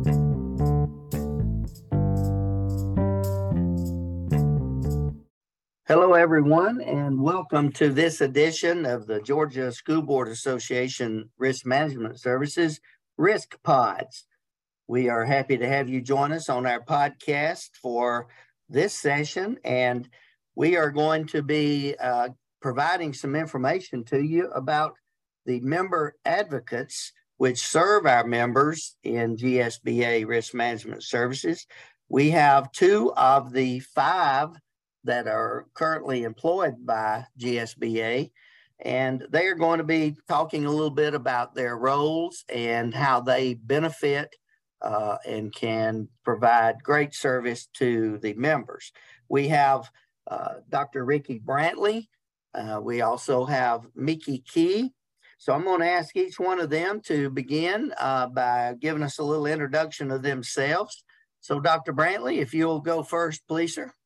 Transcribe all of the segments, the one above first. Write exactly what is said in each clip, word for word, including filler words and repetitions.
Hello, everyone, and welcome to this edition of the Georgia School Board Association Risk Management Services Risk Pods. We are happy to have you join us on our podcast for this session, and we are going to be uh, providing some information to you about the member advocates which serve our members in G S B A Risk Management Services. We have two of the five that are currently employed by G S B A, and they are going to be talking a little bit about their roles and how they benefit uh, and can provide great service to the members. We have uh, Doctor Ricky Brantley. Uh, we also have Mickey Key. So I'm going to ask each one of them to begin uh, by giving us a little introduction of themselves. So Doctor Brantley, if you'll go first, please, sir.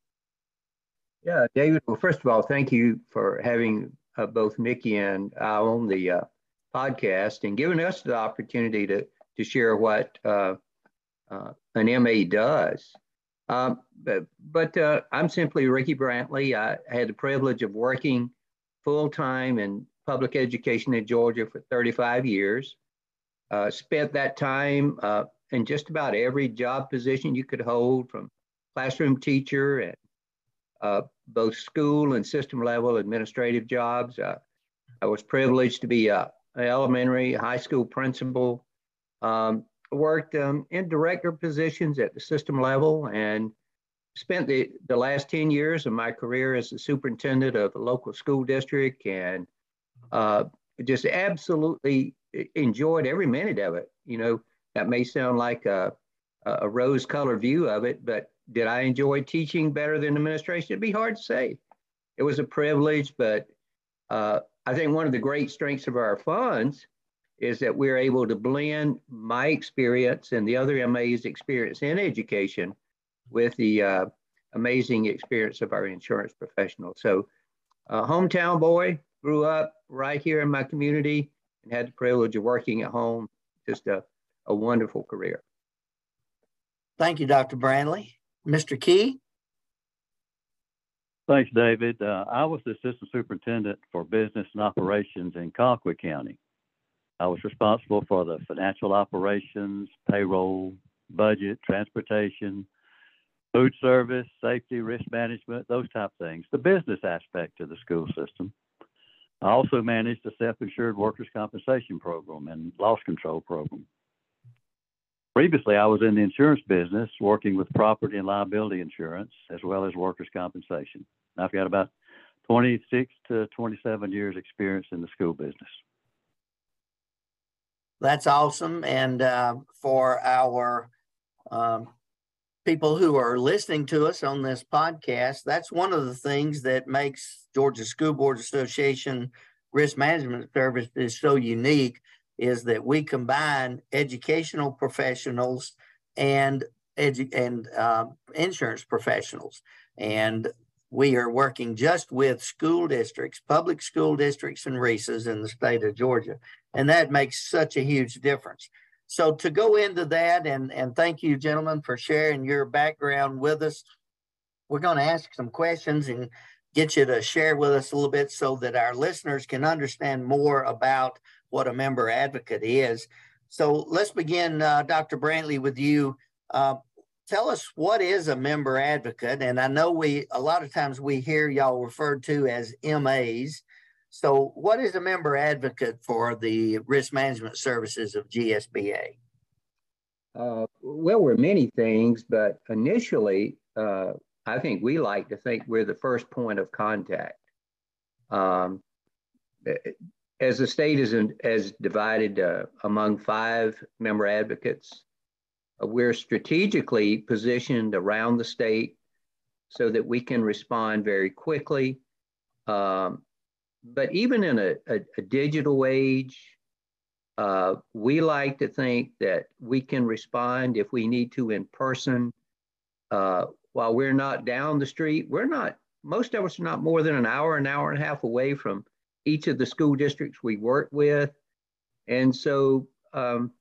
Yeah, David, well, first of all, thank you for having uh, both Mickey and I on the uh, podcast and giving us the opportunity to, to share what uh, uh, an M A does. Um, but but uh, I'm simply Ricky Brantley. I had the privilege of working full-time in public education in Georgia for thirty-five years. Uh, spent that time uh, in just about every job position you could hold, from classroom teacher and Uh, both school and system level administrative jobs. Uh, I was privileged to be a, an elementary, high school principal, um, worked um, in director positions at the system level, and spent the, the last ten years of my career as the superintendent of a local school district, and uh, just absolutely enjoyed every minute of it. You know, that may sound like a, a rose-colored view of it, but did I enjoy teaching better than administration? It'd be hard to say. It was a privilege, but uh, I think one of the great strengths of our funds is that we're able to blend my experience and the other M A's experience in education with the uh, amazing experience of our insurance professionals. So uh, hometown boy, grew up right here in my community and had the privilege of working at home. Just a, a wonderful career. Thank you, Doctor Brantley. Mister Key? Thanks, David. Uh, I was the assistant superintendent for business and operations in Colquitt County. I was responsible for the financial operations, payroll, budget, transportation, food service, safety, risk management, those type of things, the business aspect of the school system. I also managed the self-insured workers' compensation program and loss control program. Previously, I was in the insurance business, working with property and liability insurance, as well as workers' compensation. I've got about twenty-six to twenty-seven years experience in the school business. That's awesome. And uh, for our um, people who are listening to us on this podcast, that's one of the things that makes Georgia School Board Association Risk Management Services so unique, is that we combine educational professionals and edu- and uh, insurance professionals. And we are working just with school districts, public school districts and R I S As in the state of Georgia. And that makes such a huge difference. So to go into that, and, and thank you, gentlemen, for sharing your background with us. We're going to ask some questions and get you to share with us a little bit so that our listeners can understand more about what a member advocate is. So let's begin, uh, Doctor Brantley, with you. Uh, tell us, what is a member advocate? And I know we, a lot of times we hear y'all referred to as M As. So what is a member advocate for the risk management services of G S B A? Uh, well, we're many things, but initially, uh, I think we like to think we're the first point of contact. Um, as the state is in, as divided uh, among five member advocates, uh, we're strategically positioned around the state so that we can respond very quickly. Um, but even in a, a, a digital age, uh, we like to think that we can respond if we need to in person. Uh, while we're not down the street, we're not, most of us are not more than an hour, an hour and a half away from each of the school districts we work with. And so um,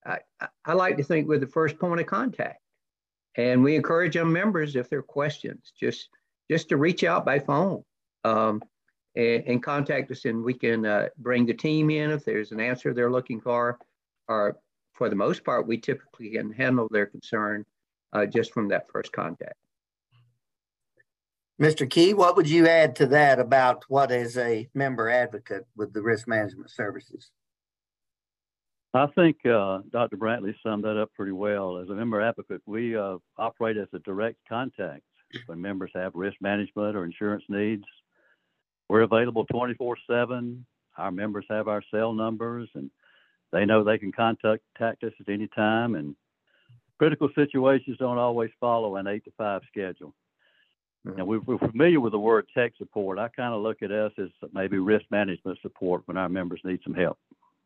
I, I like to think we're the first point of contact. And we encourage our members, if there are questions, just, just to reach out by phone um, and, and contact us, and we can uh, bring the team in if there's an answer they're looking for. Or for the most part, we typically can handle their concern uh, just from that first contact. Mister Key, what would you add to that about what is a member advocate with the risk management services? I think uh, Doctor Brantley summed that up pretty well. As a member advocate, we uh, operate as a direct contact when members have risk management or insurance needs. We're available twenty-four seven. Our members have our cell numbers, and they know they can contact us at any time. And critical situations don't always follow an eight to five schedule. Mm-hmm. And we're familiar with the word tech support. I kind of look at us as maybe risk management support when our members need some help.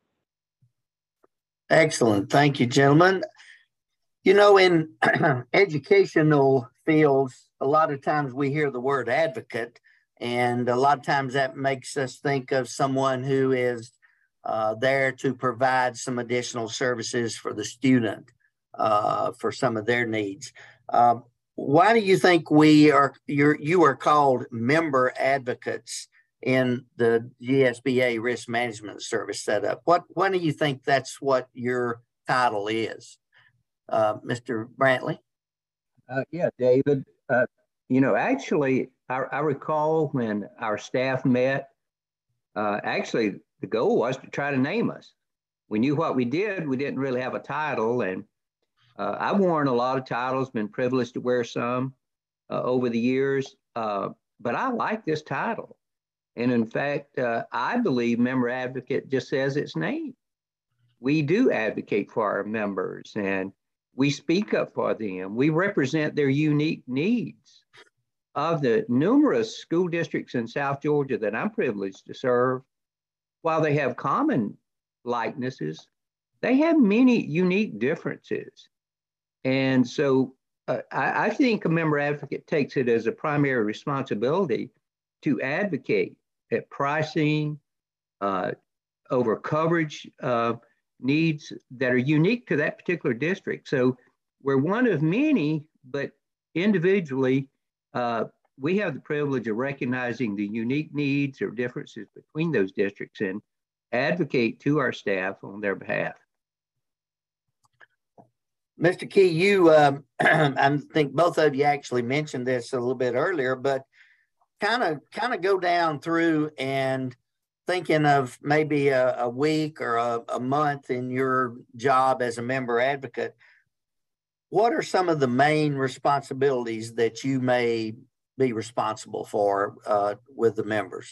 Excellent. Thank you, gentlemen. You know, in educational fields, a lot of times we hear the word advocate, and a lot of times that makes us think of someone who is uh, there to provide some additional services for the student uh, for some of their needs. Uh, why do you think we are, you're, you are called member advocates in the G S B A risk management service setup? What, why do you think that's what your title is, uh, Mister Brantley? Uh, yeah, David, uh, you know, actually, I, I recall when our staff met, uh, actually the goal was to try to name us. We knew what we did. We didn't really have a title. And uh, I've worn a lot of titles, been privileged to wear some uh, over the years, uh, but I like this title. And in fact, uh, I believe member advocate just says its name. We do advocate for our members, and we speak up for them. We represent their unique needs. Of the numerous school districts in South Georgia that I'm privileged to serve, while they have common likenesses, they have many unique differences. And so uh, I, I think a member advocate takes it as a primary responsibility to advocate at pricing, uh, over coverage uh, needs that are unique to that particular district. So we're one of many, but individually, uh, we have the privilege of recognizing the unique needs or differences between those districts and advocate to our staff on their behalf. Mister Key, you, um, I think both of you actually mentioned this a little bit earlier, but kind of kind of go down through and thinking of maybe a, a week or a, a month in your job as a member advocate. What are some of the main responsibilities that you may be responsible for uh, with the members?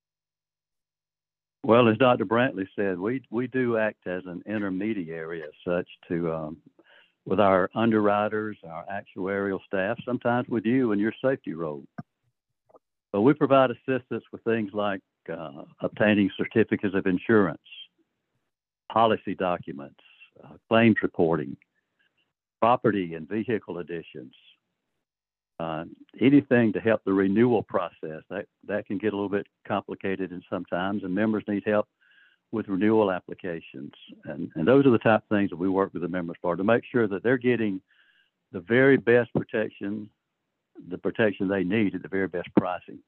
Well, as Doctor Brantley said, we we do act as an intermediary as such to um, with our underwriters, our actuarial staff, sometimes with you in your safety role. But we provide assistance with things like uh, obtaining certificates of insurance, policy documents, uh, claims reporting, property and vehicle additions, uh, anything to help the renewal process. That, that can get a little bit complicated and sometimes, and members need help with renewal applications. And, and those are the type of things that we work with the members for, to make sure that they're getting the very best protection, the protection they need at the very best pricing.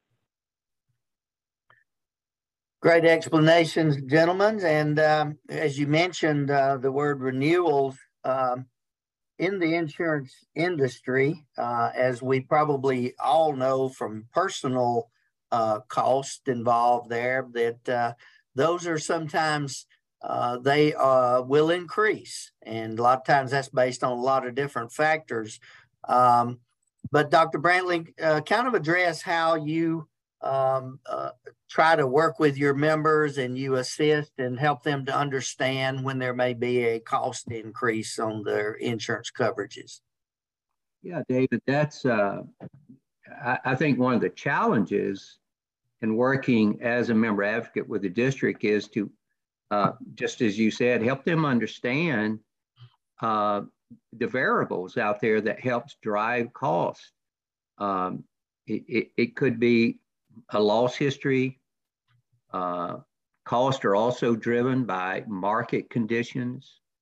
Great explanations, gentlemen. And um, as you mentioned, uh, the word renewals um, in the insurance industry, uh, as we probably all know from personal uh, cost involved there, that uh, those are sometimes uh, they uh, will increase. And a lot of times that's based on a lot of different factors. Um, but Doctor Brantley, uh, kind of address how you um, uh, try to work with your members and you assist and help them to understand when there may be a cost increase on their insurance coverages. Yeah, David, that's, uh, I, I think one of the challenges in working as a member advocate with the district is to, uh, just as you said, help them understand uh, the variables out there that helps drive cost. Um, it, it, it could be a loss history. Uh, costs are also driven by market conditions.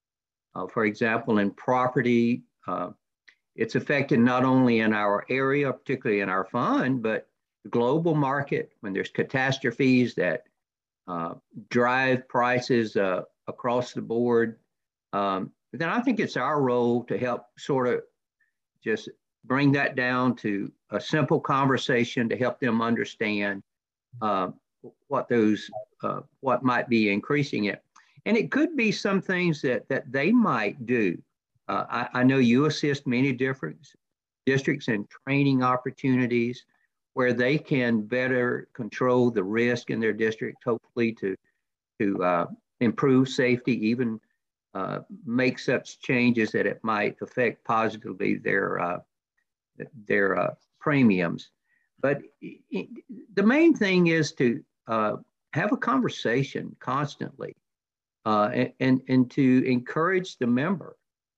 Uh, for example, in property, uh, it's affected not only in our area, particularly in our fund, but the global market when there's catastrophes that uh, drive prices uh, across the board. Um, then I think it's our role to help sort of just bring that down to a simple conversation to help them understand uh, what those, uh, what might be increasing it. And it could be some things that, that they might do. Uh, I, I know you assist many different districts in training opportunities where they can better control the risk in their district, hopefully to, to uh, improve safety, even uh, make such changes that it might affect positively their, uh, their uh, premiums. But it, the main thing is to uh, have a conversation constantly uh, and, and, and to encourage the member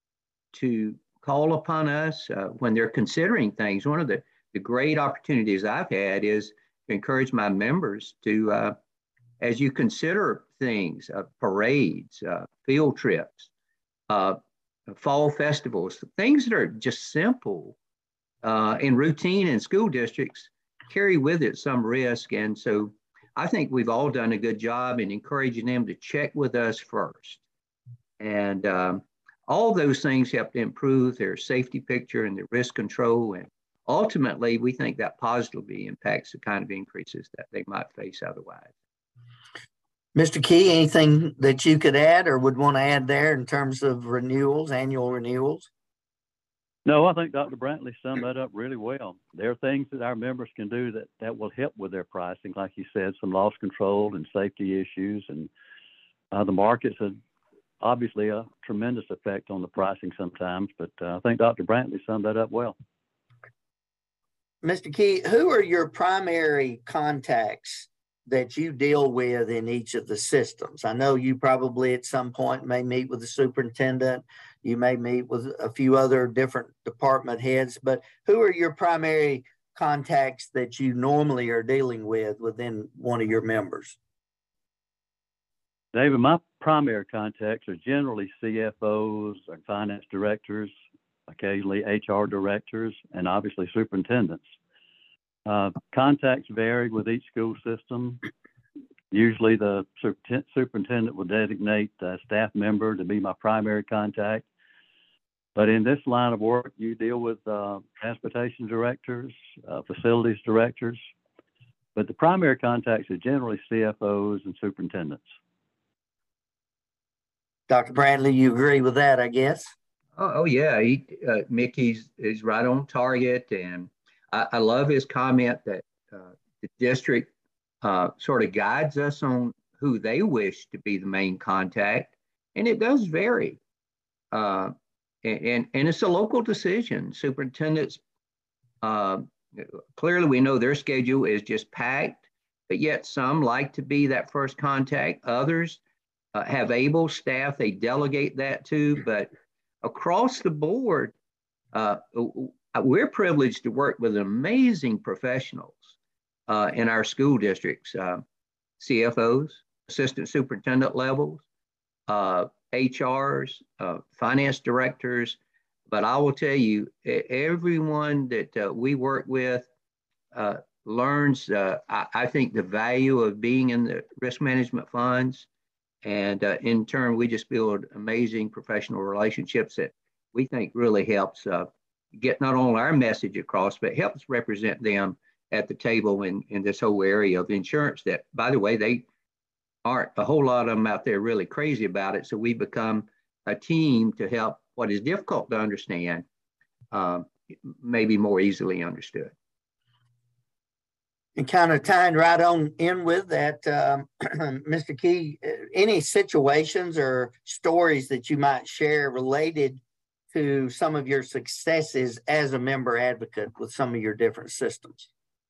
to call upon us uh, when they're considering things. One of the, the great opportunities I've had is to encourage my members to, uh, as you consider things, uh, parades, uh, field trips, uh, fall festivals, things that are just simple uh, and routine in school districts carry with it some risk. And so I think we've all done a good job in encouraging them to check with us first. And um, all those things help to improve their safety picture and their risk control. And ultimately, we think that positively impacts the kind of increases that they might face otherwise. Mister Key, anything that you could add or would want to add there in terms of renewals, annual renewals? No, I think Doctor Brantley summed that up really well. There are things that our members can do that, that will help with their pricing, like you said, some loss control and safety issues. And uh, the markets have obviously a tremendous effect on the pricing sometimes, but uh, I think Doctor Brantley summed that up well. Mister Key, who are your primary contacts that you deal with in each of the systems? I know you probably at some point may meet with the superintendent, you may meet with a few other different department heads, but who are your primary contacts that you normally are dealing with within one of your members? David, my primary contacts are generally C F Os and finance directors, occasionally H R directors, and obviously superintendents. Uh, contacts vary with each school system. Usually the superintendent will designate a staff member to be my primary contact. But in this line of work, you deal with uh, transportation directors, uh, facilities directors, but the primary contacts are generally C F Os and superintendents. Doctor Brantley, you agree with that, I guess? Oh, oh yeah, he, uh, Mickey's is right on target, and I, I love his comment that uh, the district uh, sort of guides us on who they wish to be the main contact, and it does vary, uh, and, and and it's a local decision. Superintendents uh, clearly we know their schedule is just packed, but yet some like to be that first contact. Others uh, have able staff they delegate that to, but across the board, uh, we're privileged to work with amazing professionals uh, in our school districts, uh, C F Os, assistant superintendent levels, uh, H Rs, uh, finance directors. But I will tell you, everyone that uh, we work with uh, learns, uh, I, I think, the value of being in the risk management funds. And uh, in turn, we just build amazing professional relationships that we think really helps uh, get not only our message across, but helps represent them at the table in, in this whole area of insurance that, by the way, they aren't a whole lot of them out there really crazy about it. So we become a team to help what is difficult to understand, um, maybe more easily understood. And kind of tying right on in with that, um, Mister Key, any situations or stories that you might share related to some of your successes as a member advocate with some of your different systems?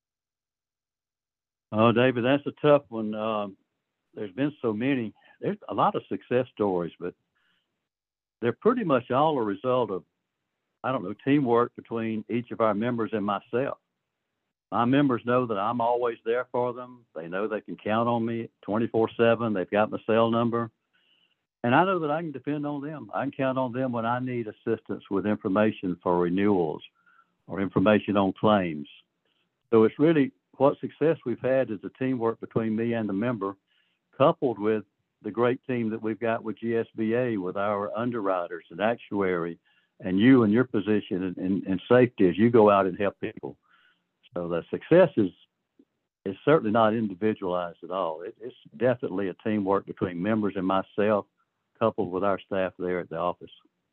Oh, David, that's a tough one. Um, there's been so many. There's a lot of success stories, but they're pretty much all a result of, I don't know, teamwork between each of our members and myself. My members know that I'm always there for them. They know they can count on me twenty-four seven. They've got my cell number. And I know that I can depend on them. I can count on them when I need assistance with information for renewals or information on claims. So it's really what success we've had is the teamwork between me and the member, coupled with the great team that we've got with G S B A, with our underwriters and actuary, and you and your position in, in, in safety as you go out and help people. So the success is is certainly not individualized at all. It, it's definitely a teamwork between members and myself, coupled with our staff there at the office.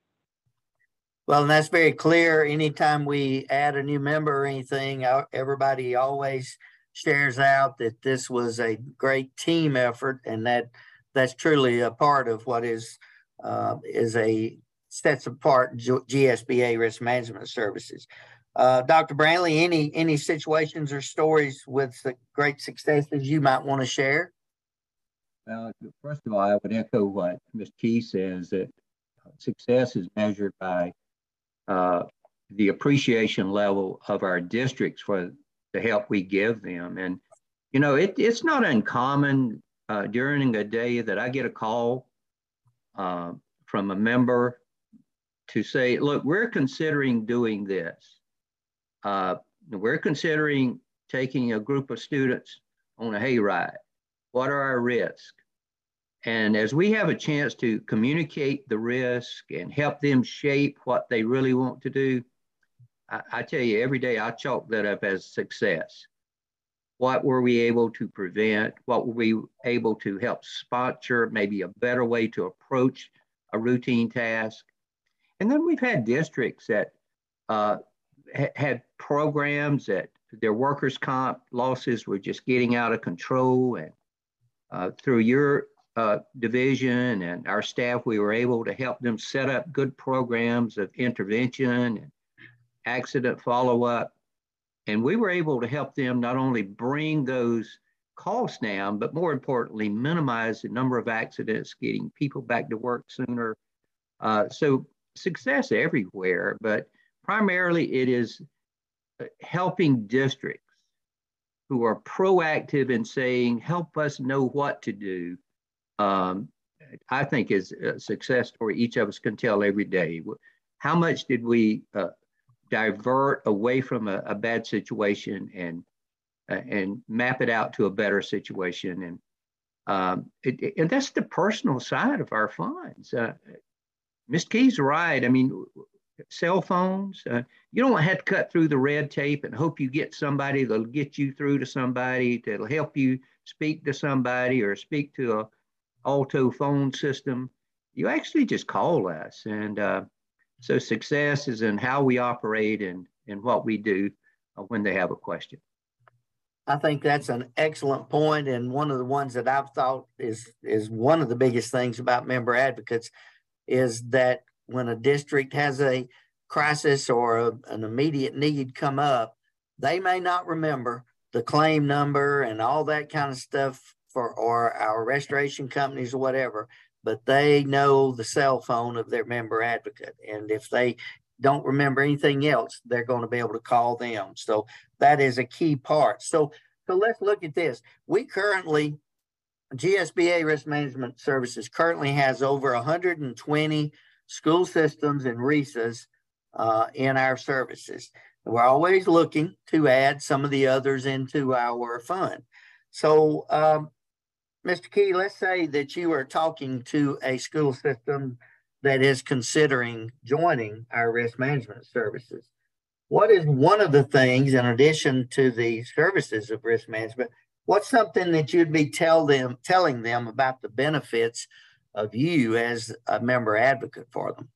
Well, and that's very clear. Anytime we add a new member or anything, everybody always shares out that this was a great team effort, and that that's truly a part of what is uh, is a sets apart G S B A Risk Management Services. Uh, Doctor Brantley, any any situations or stories with the great successes you might want to share? Well, first of all, I would echo what Miz Key says, that success is measured by uh, the appreciation level of our districts for the help we give them. And, you know, it, it's not uncommon uh, during a day that I get a call uh, from a member to say, look, we're considering doing this. Uh, we're considering taking a group of students on a hayride. What are our risks? And as we have a chance to communicate the risk and help them shape what they really want to do, I, I tell you, every day I chalk that up as success. What were we able to prevent? What were we able to help sponsor? Maybe a better way to approach a routine task. And then we've had districts that uh, ha had programs that their workers' comp losses were just getting out of control. And uh, through your uh, division and our staff, we were able to help them set up good programs of intervention and accident follow-up. And we were able to help them not only bring those costs down, but more importantly, minimize the number of accidents, getting people back to work sooner. Uh, so success everywhere, but primarily it is helping districts who are proactive in saying, help us know what to do. Um, I think is a success story each of us can tell every day. How much did we uh, divert away from a, a bad situation and uh, and map it out to a better situation? And um, it, and that's the personal side of our funds. Uh, Miz Key's right. I mean, cell phones, uh, you don't have to cut through the red tape and hope you get somebody that'll get you through to somebody that'll help you speak to somebody or speak to a auto phone system. You actually just call us. And uh, so success is in how we operate and, and what we do uh, when they have a question. I think that's an excellent point, and one of the ones that I've thought is is one of the biggest things about member advocates is that when a district has a crisis or a, an immediate need come up, they may not remember the claim number and all that kind of stuff for or our restoration companies or whatever, but they know the cell phone of their member advocate. And if they don't remember anything else, they're going to be able to call them. So that is a key part. So, so let's look at this. We currently, G S B A Risk Management Services currently has over one hundred twenty school systems and R I S As uh, in our services. We're always looking to add some of the others into our fund. So, um, Mister Key, let's say that you are talking to a school system that is considering joining our risk management services. What is one of the things, in addition to the services of risk management, what's something that you'd be tell them, telling them about the benefits of you as a member advocate for them?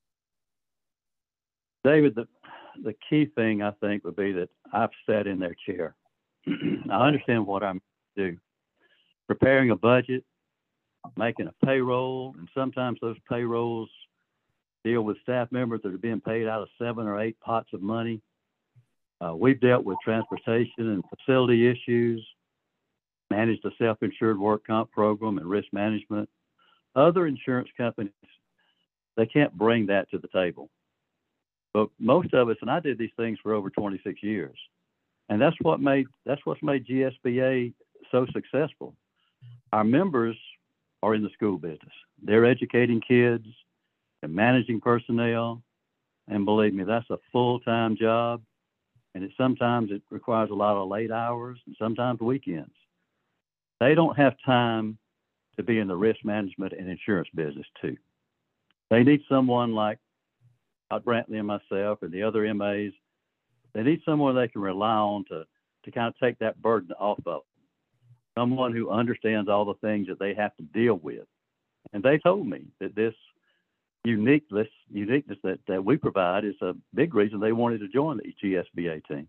David, the, the key thing I think would be that I've sat in their chair. I understand what I'm doing. Preparing a budget, making a payroll, and sometimes those payrolls deal with staff members that are being paid out of seven or eight pots of money. Uh, we've dealt with transportation and facility issues, managed a self-insured work comp program and risk management. Other insurance companies, they can't bring that to the table. But most of us, and I did these things for over twenty-six years, and that's what made that's what's made G S B A so successful. Our members are in the school business. They're educating kids and managing personnel. And believe me, that's a full-time job. And it sometimes it requires a lot of late hours and sometimes weekends. They don't have time to be in the risk management and insurance business too. They need someone like Todd Brantley and myself and the other M As. They need someone they can rely on to, to kind of take that burden off of them. Someone who understands all the things that they have to deal with. And they told me that this uniqueness, uniqueness that, that we provide is a big reason they wanted to join the G S B A team.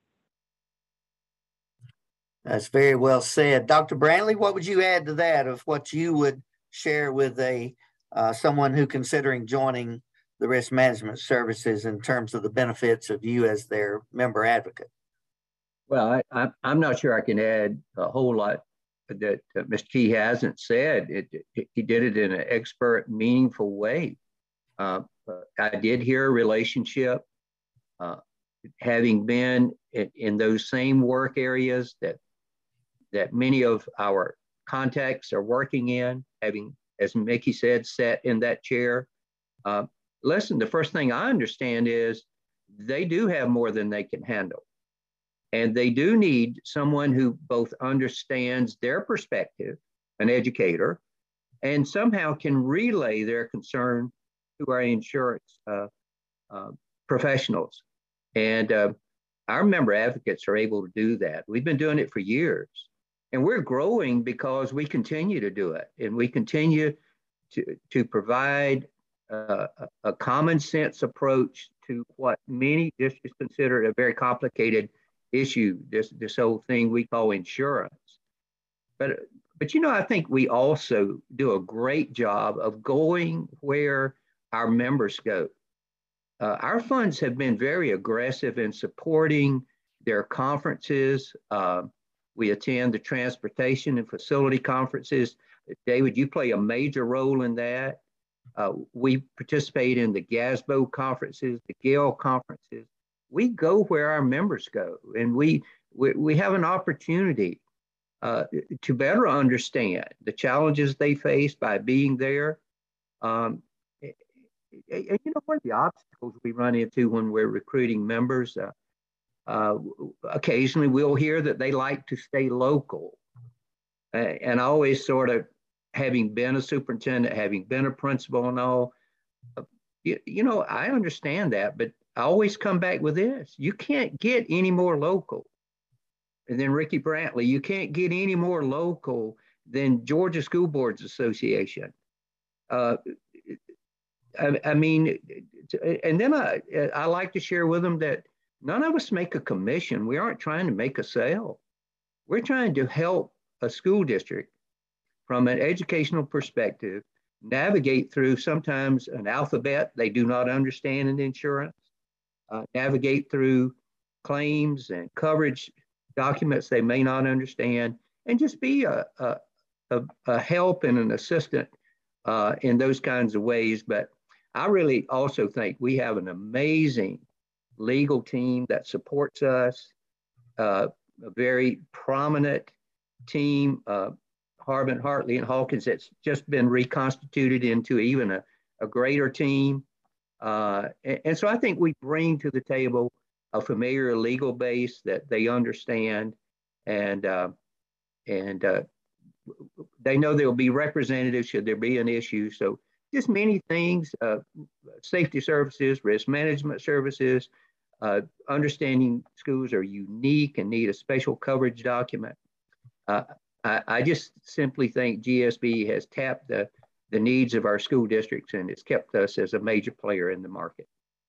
That's very well said. Doctor Brantley, what would you add to that of what you would share with a uh, someone who considering joining the risk management services in terms of the benefits of you as their member advocate? Well, I, I, I'm not sure I can add a whole lot that uh, Mister Key hasn't said. It, it, he did it in an expert, meaningful way. Uh, I did hear a relationship, uh, having been in, in those same work areas that that many of our contacts are working in, having, as Mickey said, sat in that chair. Uh, listen, the first thing I understand is they do have more than they can handle. And they do need someone who both understands their perspective, an educator, and somehow can relay their concern to our insurance uh, uh, professionals. And uh, our member advocates are able to do that. We've been doing it for years. And we're growing because we continue to do it. And we continue to, to provide uh, a, a common sense approach to what many districts consider a very complicated issue, this, this whole thing we call insurance. But, but, you know, I think we also do a great job of going where our members go. Uh, our funds have been very aggressive in supporting their conferences. Uh, we attend the transportation and facility conferences. David, you play a major role in that. Uh, we participate in the GASBO conferences, the GAIL conferences. We go where our members go, and we we, we have an opportunity uh, to better understand the challenges they face by being there. Um, and, and you know, one of the obstacles we run into when we're recruiting members, uh, uh, occasionally we'll hear that they like to stay local. Uh, and I always sort of, having been a superintendent, having been a principal and all, uh, you, you know, I understand that, but I always come back with this. You can't get any more local. And then Ricky Brantley, you can't get any more local than Georgia School Boards Association. Uh, I, I mean, and then I, I like to share with them that none of us make a commission. We aren't trying to make a sale. We're trying to help a school district from an educational perspective navigate through sometimes an alphabet they do not understand in insurance. Uh, navigate through claims and coverage documents they may not understand, and just be a, a, a, a help and an assistant uh, in those kinds of ways. But I really also think we have an amazing legal team that supports us, uh, a very prominent team, uh, Harbin, Hartley, and Hawkins, that's just been reconstituted into even a, a greater team. Uh, and, and so I think we bring to the table a familiar legal base that they understand, and uh, and uh, they know there will be representatives should there be an issue. So just many things, uh, safety services, risk management services, uh, understanding schools are unique and need a special coverage document. Uh, I, I just simply think G S B has tapped the the needs of our school districts, and it's kept us as a major player in the market.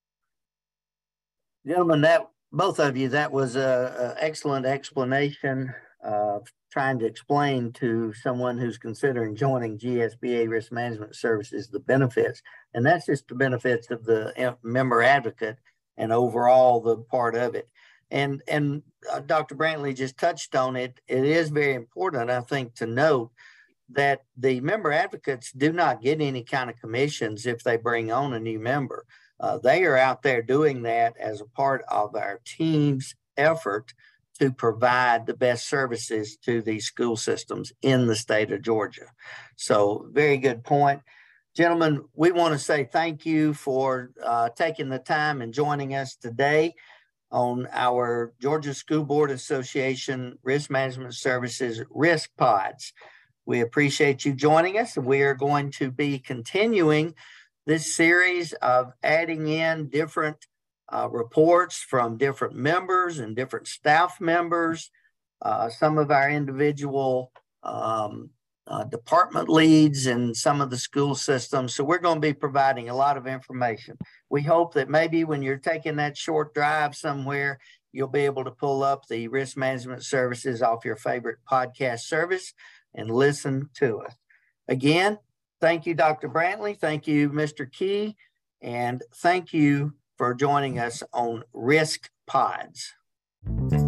Gentlemen, that both of you, that was an excellent explanation of trying to explain to someone who's considering joining G S B A Risk Management Services the benefits. And that's just the benefits of the member advocate and overall the part of it. And, and uh, Doctor Brantley just touched on it. It is very important, I think, to note that the member advocates do not get any kind of commissions if they bring on a new member. Uh, they are out there doing that as a part of our team's effort to provide the best services to these school systems in the state of Georgia. So very good point. Gentlemen, we want to say thank you for uh, taking the time and joining us today on our Georgia School Board Association Risk Management Services Risk Pods. We appreciate you joining us, and we are going to be continuing this series of adding in different uh, reports from different members and different staff members, uh, some of our individual um, uh, department leads and some of the school systems. So we're going to be providing a lot of information. We hope that maybe when you're taking that short drive somewhere, you'll be able to pull up the risk management services off your favorite podcast service and listen to us. Again, thank you, Doctor Brantley. Thank you, Mister Key. And thank you for joining us on Risk Pods.